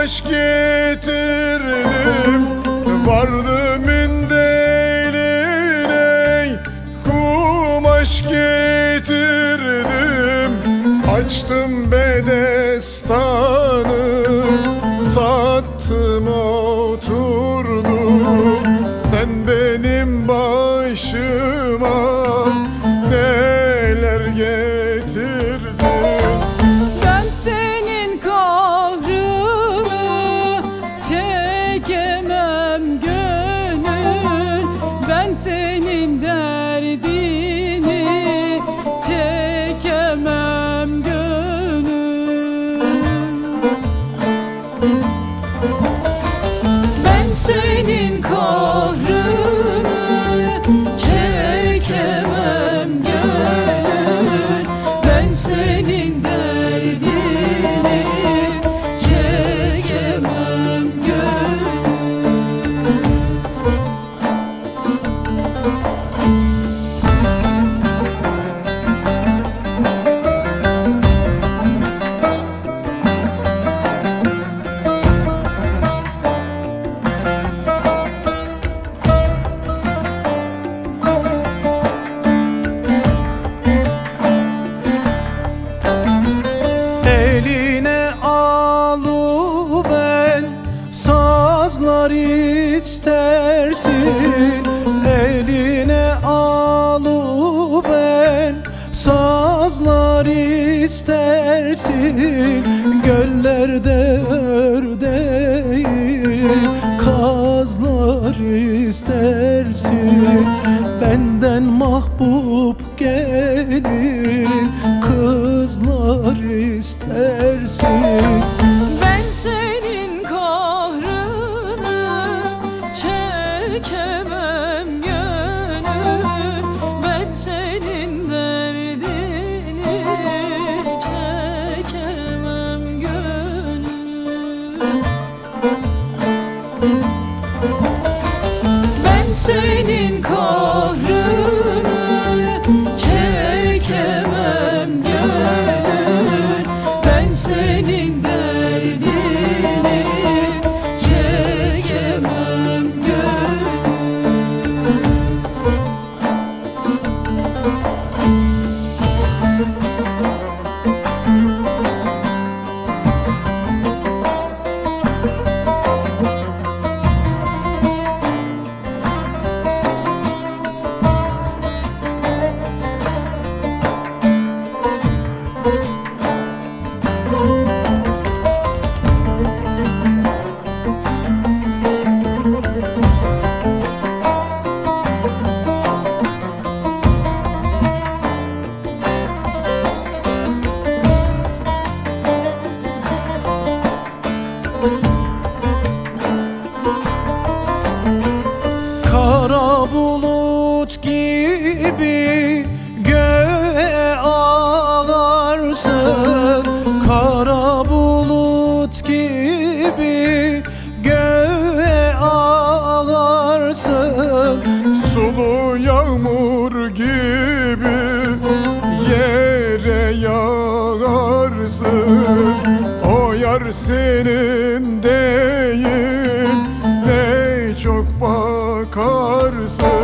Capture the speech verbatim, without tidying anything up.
kumaş getirdim, vardım eline. Kumaş getirdim, açtım bedestanı, sattım oturdum. Sen benim başıma neler getirdin. Ben senin kahrını çekemem gönül, ben senin derdini çekemem gönül. Ben senin kahrını çekemem gönül, ben senin derdini çekemem gönül. Eline alıben sazlar istersin. Eline alıben sazlar istersin. Göllerde ördeği kazlar istersin. Benden mahbub gelin kızlar istersin. Ben senin kahrını çekemem gönül, ben senin derdini çekemem gönül. Ben senin kahrını çekemem gönül, ben senin derdini çekemem gönül. Kara bulut gibi göğe ağarsın. Kara bulut gibi göğe ağarsın. Sulu yağmur gibi yere yağarsın. O yar senin değil, ne çok bakarsın.